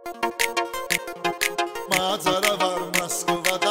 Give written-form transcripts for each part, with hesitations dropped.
Macera var Moskvada,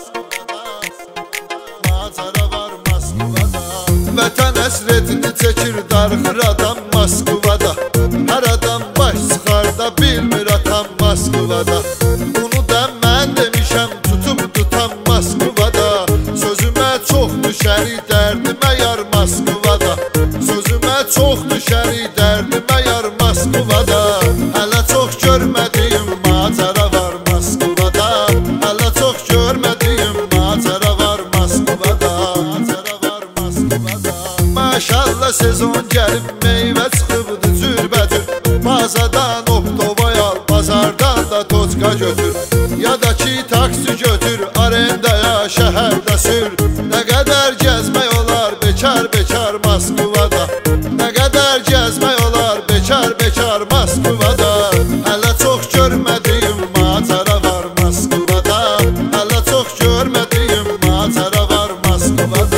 macera var Moskvada. Vətən əsretini çəkir darxır adam Moskvada. Hər adam baş çıxar da bilmir atam Moskvada. Bunu da mən demişəm tutub tutam Moskvada. Sözümə çox düşəri dərdimə yar Moskvada. Sözümə çox düşəri dərdimə yar Moskvada. Hələ çox görmədiyim macera var Moskvada. Hələ çox görmədiyim macera var Moskvada. Macera var Moskvada. Maşallah sezon gəlib meyvə çıxıbdı cürbəcür. Bazadan optova al, bazardan da toçka götür. Ya da ki taksi götür, arendaya şəhərdə sür. Nə qədər gəzmək olar bekar bekar Moskvada. Nə qədər gəzmək olar bekar bekar Moskvada. Hələ çox görmədiyim macera var Moskvada. Hələ çox görmədiyim macera var Moskvada.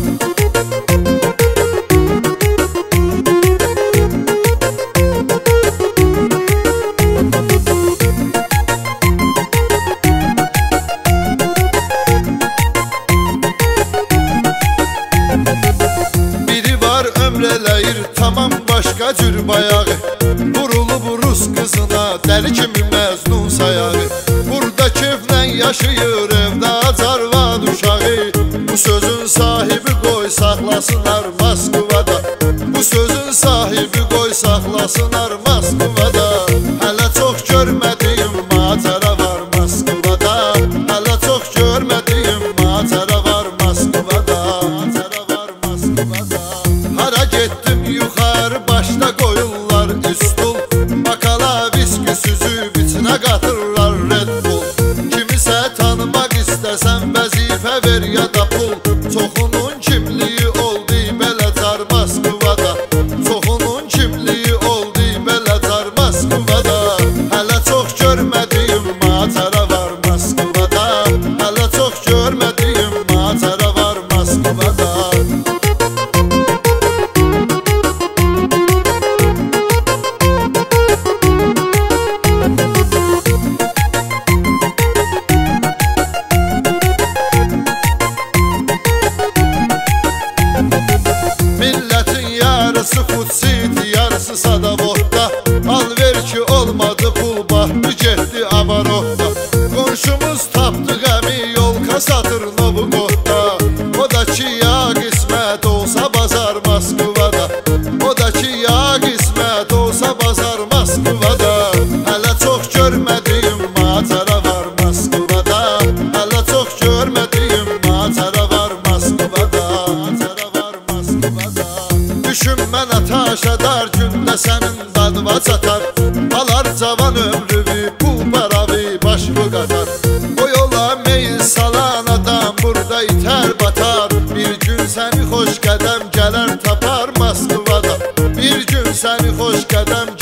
Ömrələyir tamam başqa cür bayağı. Vurulub Rus qızına dəli kimi məzlun sayağı. Burada keyflə yaşayır evdə acarvad uşağı. Bu sözün sahibi qoy saxlasınlar Moskvada. Bu sözün sahibi qoy saxlasınlar Moskvada. Hələ çox görmədiyim macera var Moskvada. Hələ çox görmədiyim macera var Moskvada. Macera var Moskvada. Hara getdim yuxarı başda qoyurlar üstul. Bakala viski süzüb içinə qatırlar Red Bull. Kimisə tanımaq istəsən vəzifə ver ya da pul. Çoxunun kimliyi oldu belə car Moskvada. Çoxunun kimliyi oldu belə car Moskvada. Hələ çox görmədiyim macera var Moskvada. Hələ çox görmədiyim macera var Moskvada. Milletin yarısı Food City, yarısı Sadavodda. Al ver ki olmadı pul bahtı getdi Avarotda. Qonşumuz tapdı qəmi yolka satır Novugodda. O da ki ya qismət olsa bazar Moskvada. O da ki ya qismət olsa bazar Moskvada. Hələ çox görmədiyim macera var Moskvada. Hələ çox görmədiyim macera var Moskvada. Macera var Moskvada. Düşün mənə taşa dar gündə sənin dadıma çatar. Alar cavan ömrümü pul paravi başımı qatar. O yola meyil salan adam burada itər batar. Bir gün səni xoş qədəm gələr tapar Moskvada. Bir gün səni xoş qədəm